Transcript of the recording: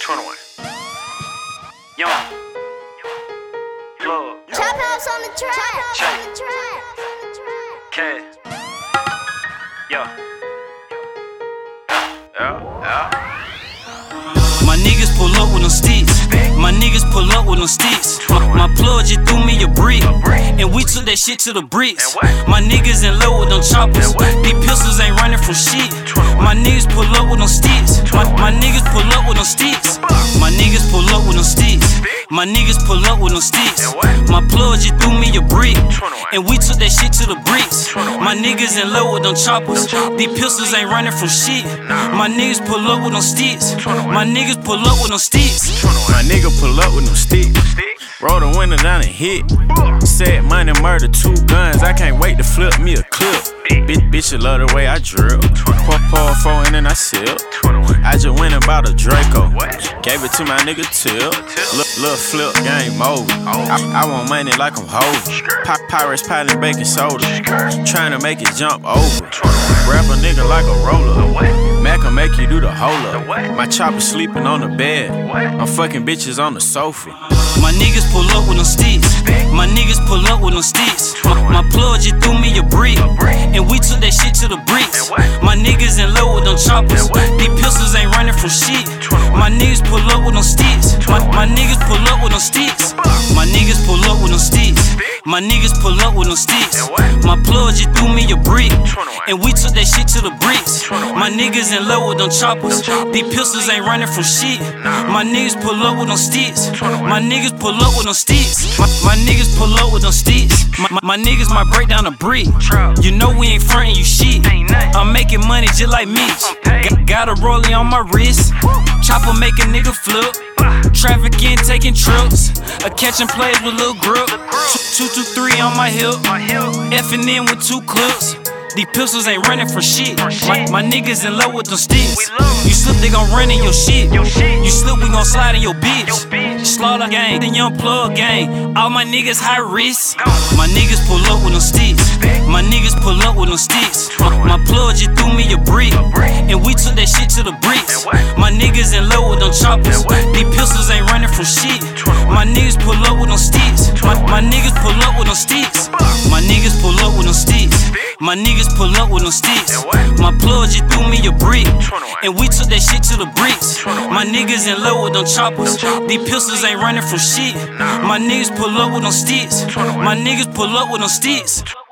21. Young. Plug. Trap house on the track. Cash. Yeah. My niggas pull up with them sticks. My niggas pull up with them sticks. My plug just threw me a brick, and we took that shit to the bricks. My niggas in love with them choppers. These pistols ain't running from shit. My niggas pull up with them sticks. My niggas pull up with them sticks. My niggas pull up with them sticks. My niggas pull up with them sticks. My plug just threw me a brick, and we took that shit to the bricks. My niggas in love with them choppers. These pistols ain't running from shit. My niggas pull up with them sticks. My niggas pull up with them sticks. My nigga pull up with them sticks. Roll the window down and hit. Said money, murder, 2 guns. I can't wait to flip me a clip. Bitch, you love the way I drip. Pour 4 and then I sip. I just went and bought a Draco. Gave it to my nigga Tip. Little flip game over. I want money like I'm holding. Pirates piling baking soda. Trying to make it jump over. Grab a nigga like a roller. Mac'll make you do the hold up. My chopper sleeping on the bed. I'm fucking bitches on the sofa. My niggas pull up with them sticks. My niggas pull up with them sticks. My plug just threw me a brick, and we took that shit to the bricks. My niggas in love with them choppers. These pistols ain't running from shit. My niggas pull up with them sticks. My niggas pull up with them sticks. My niggas pull up with them sticks. My niggas pull up with them sticks. My plug just threw me a brick, and we took that shit to the bricks. My niggas in love with them choppers. These pistols ain't running from shit. My niggas pull up with them sticks. My niggas pull up with them sticks. My niggas pull up with them sticks. My niggas might break down a brick. You know we ain't frontin' you shit. I'm making money just like Mitch. Got a rollie on my wrist. Chopper make a nigga flip. Trafficking, taking trips. A catching plays with little grip. 223 on my hip. Effing in with 2 clips. These pistols ain't running for shit. My niggas in love with them sticks. You slip, they gon' run in your shit. You slip, we gon' slide in your bitch. Slaughter gang, the young plug gang. All my niggas high risk. My niggas pull up with them sticks. My niggas pull up with them sticks. My plug just threw me a brick, and we took that shit to the bricks. My niggas in love with them choppers. These pistols ain't running from shit. My niggas pull up with them sticks. My niggas pull up with them sticks. My niggas pull up with them sticks. My niggas pull up with them sticks. My plug just threw me a brick, and we took that shit to the bricks. My niggas in love with them choppers. These pistols ain't running from shit. My niggas pull up with them sticks. My niggas pull up with them sticks.